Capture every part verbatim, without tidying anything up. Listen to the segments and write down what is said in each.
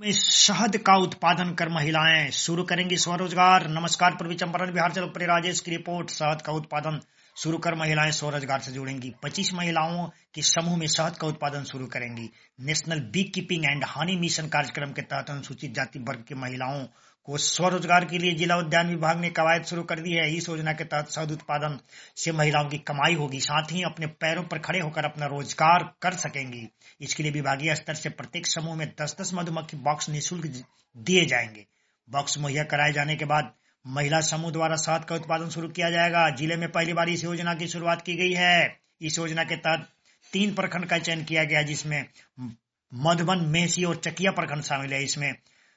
में शहद का उत्पादन कर महिलाएं शुरू करेंगी स्वरोजगार। नमस्कार, पूर्वी चंपारण बिहार से लोकप्रिय राजेश की रिपोर्ट। शहद का उत्पादन शुरू कर महिलाएं स्वरोजगार से जुड़ेंगी। पच्चीस महिलाओं के समूह में शहद का उत्पादन शुरू करेंगी। National beekeeping and honey mission कार्यक्रम के तहत अनुसूचित जाति वर्ग के महिलाओं को स्वरोजगार के लिए जिला उद्यान विभाग ने कवायद शुरू कर दी है। इस योजना के तहत शहद उत्पादन से महिलाओं की कमाई होगी, साथ ही अपने पैरों पर खड़े होकर अपना रोजगार कर सकेंगी। इसके लिए विभागीय स्तर से प्रत्येक समूह में दस दस मधुमक्खी बॉक्स निःशुल्क दिए जाएंगे। बॉक्स मुहैया कराए जाने के बाद महिला समूह द्वारा शहद का उत्पादन शुरू किया जाएगा। जिले में पहली बार इस योजना की शुरुआत की गई है। इस योजना के तहत तीन प्रखंड का चयन किया गया, जिसमें मधुबन, मेहसी और चकिया प्रखंड शामिल है। इसमें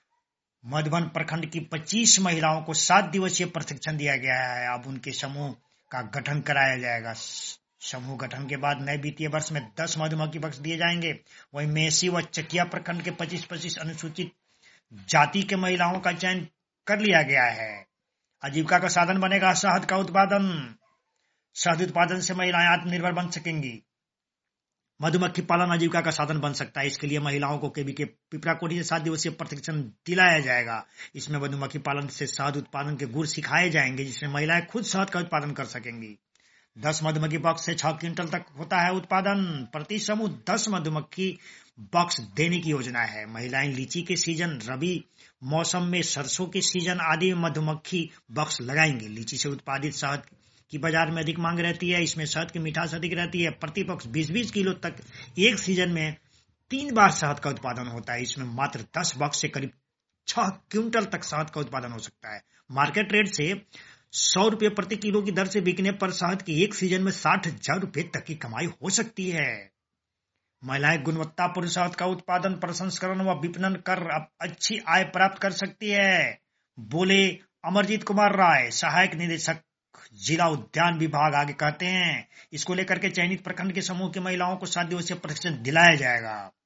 मधुबन प्रखंड की पच्चीस महिलाओं को सात दिवसीय प्रशिक्षण दिया गया है। अब उनके समूह का गठन कराया जाएगा। समूह गठन के बाद नए वित्तीय वर्ष में दस मधुमक्खी बक्स दिए जाएंगे। वहीं मेहसी व चकिया प्रखंड के पच्चीस पच्चीस अनुसूचित जाति के महिलाओं का चयन कर लिया गया है। आजीविका का साधन बनेगा शहद का उत्पादन। शहद उत्पादन से महिलाएं आत्मनिर्भर बन सकेंगी। मधुमक्खी पालन आजीविका का साधन बन सकता है। इसके लिए महिलाओं को केवी के पिपराकोठी से सात दिवसीय प्रशिक्षण दिलाया जाएगा। इसमें मधुमक्खी पालन से शहद उत्पादन के गुर सिखाए जाएंगे, जिसमें महिलाएं खुद शहद का उत्पादन कर सकेंगी। दस मधुमक्खी बॉक्स से छह क्विंटल तक होता है उत्पादन। प्रति समूह दस मधुमक्खी बॉक्स देने की योजना है। महिलाएं लीची के सीजन, रबी मौसम में सरसों के सीजन आदि में मधुमक्खी बॉक्स लगाएंगे। लीची से उत्पादित शहद की बाजार में अधिक मांग रहती है। इसमें शहद की मिठास अधिक रहती है। प्रति बॉक्स बीस बीस किलो तक एक सीजन में तीन बार शहद का उत्पादन होता है। इसमें मात्र दस बॉक्स से करीब छह क्विंटल तक शहद का उत्पादन हो सकता है। मार्केट रेट से सौ रुपये प्रति किलो की दर से बिकने पर शहद की एक सीजन में साठ हजार रुपये तक की कमाई हो सकती है। महिलाएं गुणवत्तापूर्ण शहद का उत्पादन, प्रसंस्करण व विपणन कर अच्छी आय प्राप्त कर सकती है, बोले अमरजीत कुमार राय, सहायक निदेशक जिला उद्यान विभाग। आगे कहते हैं, इसको लेकर के चयनित प्रखंड के समूह की महिलाओं को सात दिवसीय प्रशिक्षण दिलाया जाएगा।